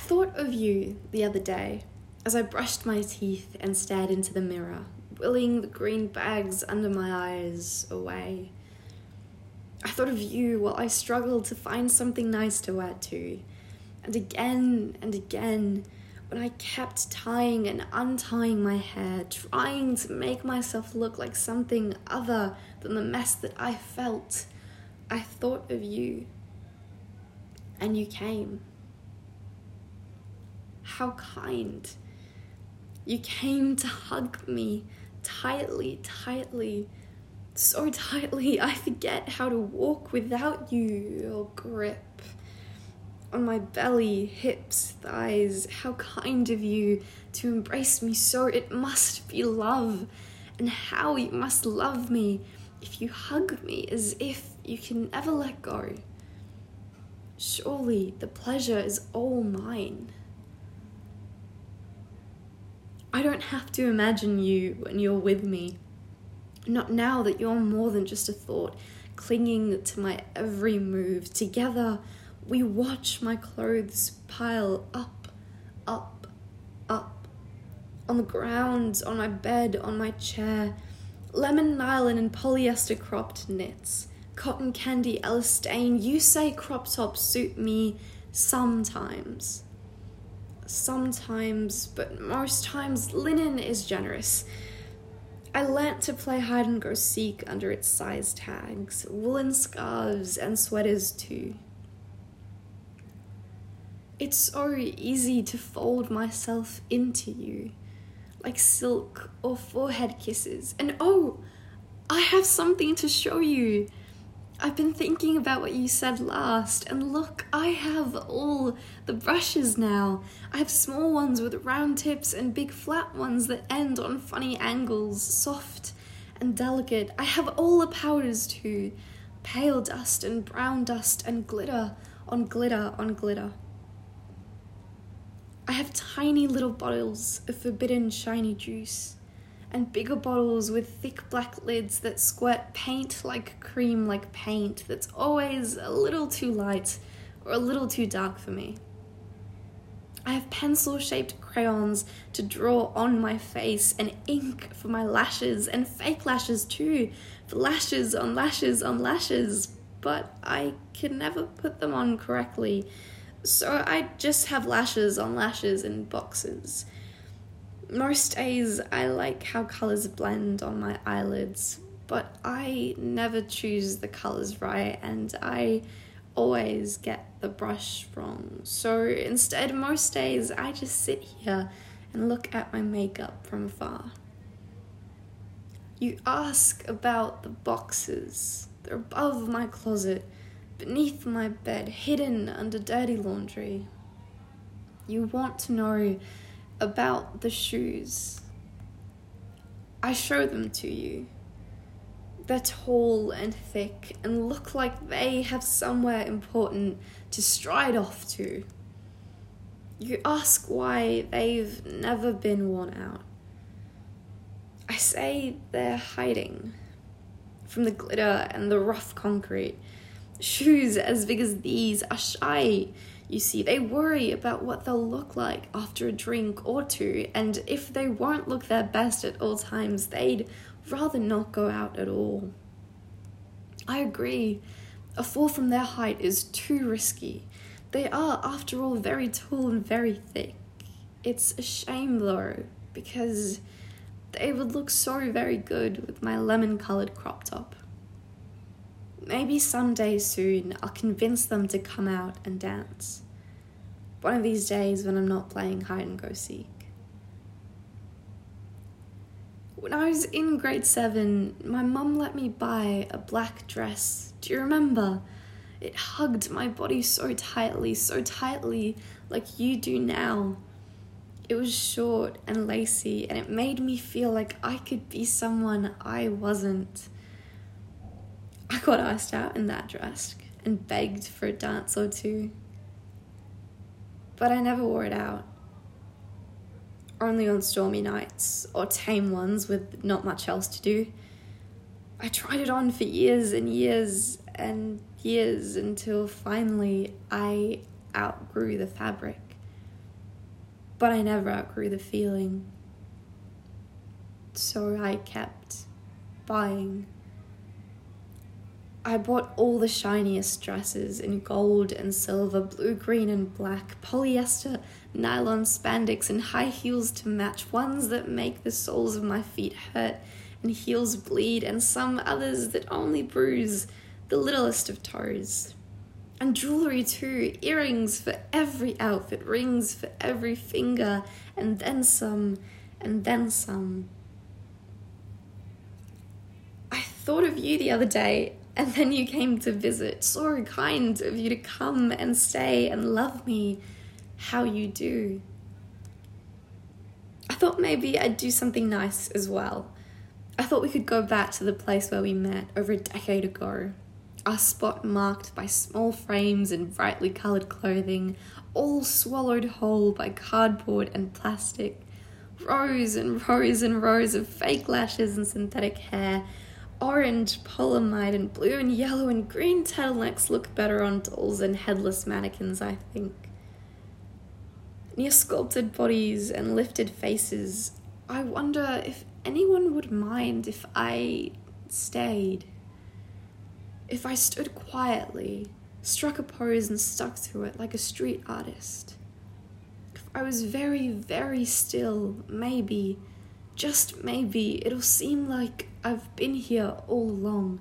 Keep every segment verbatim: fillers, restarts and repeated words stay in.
thought of you the other day as I brushed my teeth and stared into the mirror, willing the green bags under my eyes away. I thought of you while I struggled to find something nice to wear to, and again and again when I kept tying and untying my hair, trying to make myself look like something other than the mess that I felt, I thought of you. And you came. How kind. You came to hug me tightly, tightly, so tightly I forget how to walk without you, your grip. On my belly, hips, thighs, how kind of you to embrace me so. It must be love. And how you must love me if you hug me as if you can never let go. Surely the pleasure is all mine. I don't have to imagine you when you're with me. Not now that you're more than just a thought, clinging to my every move. Together, we watch my clothes pile up, up, up. On the ground, on my bed, on my chair. Lemon nylon and polyester cropped knits. Cotton candy elastane. You say crop tops suit me sometimes. Sometimes, but most times, linen is generous. I learnt to play hide and go seek under its size tags, woolen scarves and sweaters too. It's so easy to fold myself into you, like silk or forehead kisses. And oh, I have something to show you. I've been thinking about what you said last, and look, I have all the brushes now. I have small ones with round tips and big flat ones that end on funny angles, soft and delicate. I have all the powders too, pale dust and brown dust and glitter on glitter on glitter. I have tiny little bottles of forbidden shiny juice, and bigger bottles with thick black lids that squirt paint like cream like paint that's always a little too light or a little too dark for me. I have pencil-shaped crayons to draw on my face and ink for my lashes and fake lashes too, for lashes on lashes on lashes, but I can never put them on correctly, so I just have lashes on lashes in boxes. Most days I like how colours blend on my eyelids, but I never choose the colours right and I always get the brush wrong. So instead, most days I just sit here and look at my makeup from afar. You ask about the boxes. They're above my closet, beneath my bed, hidden under dirty laundry. You want to know about the shoes. I show them to you. They're tall and thick and look like they have somewhere important to stride off to. You ask why they've never been worn out. I say they're hiding from the glitter and the rough concrete. Shoes as big as these are shy. You see, they worry about what they'll look like after a drink or two, and if they won't look their best at all times, they'd rather not go out at all. I agree. A fall from their height is too risky. They are, after all, very tall and very thick. It's a shame, though, because they would look so very good with my lemon-coloured crop top. Maybe someday soon I'll convince them to come out and dance. One of these days when I'm not playing hide and go seek. When I was in grade seven, my mum let me buy a black dress. Do you remember? It hugged my body so tightly, so tightly, like you do now. It was short and lacy, and it made me feel like I could be someone I wasn't. I got asked out in that dress and begged for a dance or two. But I never wore it out. Only on stormy nights or tame ones with not much else to do. I tried it on for years and years and years until finally I outgrew the fabric. but I never outgrew the feeling. So I kept buying. I bought all the shiniest dresses in gold and silver, blue, green and black, polyester, nylon, spandex and high heels to match, ones that make the soles of my feet hurt and heels bleed, and some others that only bruise the littlest of toes. And jewellery too, earrings for every outfit, rings for every finger, and then some, and then some. I thought of you the other day, and then you came to visit. So kind of you to come and stay and love me how you do. I thought maybe I'd do something nice as well. I thought we could go back to the place where we met over a decade ago. Our spot marked by small frames and brightly coloured clothing, all swallowed whole by cardboard and plastic. Rows and rows and rows of fake lashes and synthetic hair. Orange, polyamide, and blue and yellow and green turtlenecks look better on dolls than headless mannequins, I think. Near sculpted bodies and lifted faces, I wonder if anyone would mind if I stayed. If I stood quietly, struck a pose and stuck to it like a street artist. If I was very, very still, maybe, just maybe, it'll seem like I've been here all along.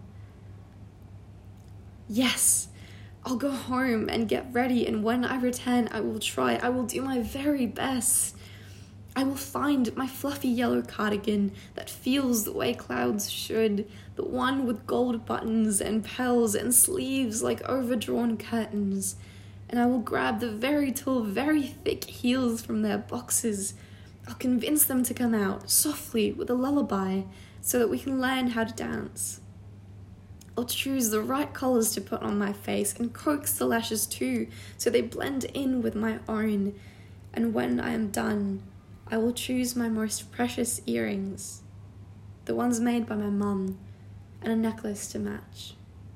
Yes, I'll go home and get ready, and when I return, I will try, I will do my very best. I will find my fluffy yellow cardigan that feels the way clouds should, the one with gold buttons and pearls and sleeves like overdrawn curtains, and I will grab the very tall, very thick heels from their boxes. I'll convince them to come out, softly, with a lullaby, so that we can learn how to dance. I'll choose the right colours to put on my face and coax the lashes too, so they blend in with my own, and when I am done, I will choose my most precious earrings, the ones made by my mum, and a necklace to match.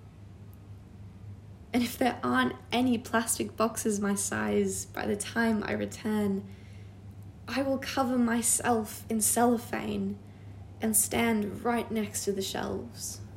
And if there aren't any plastic boxes my size by the time I return, I will cover myself in cellophane and stand right next to the shelves.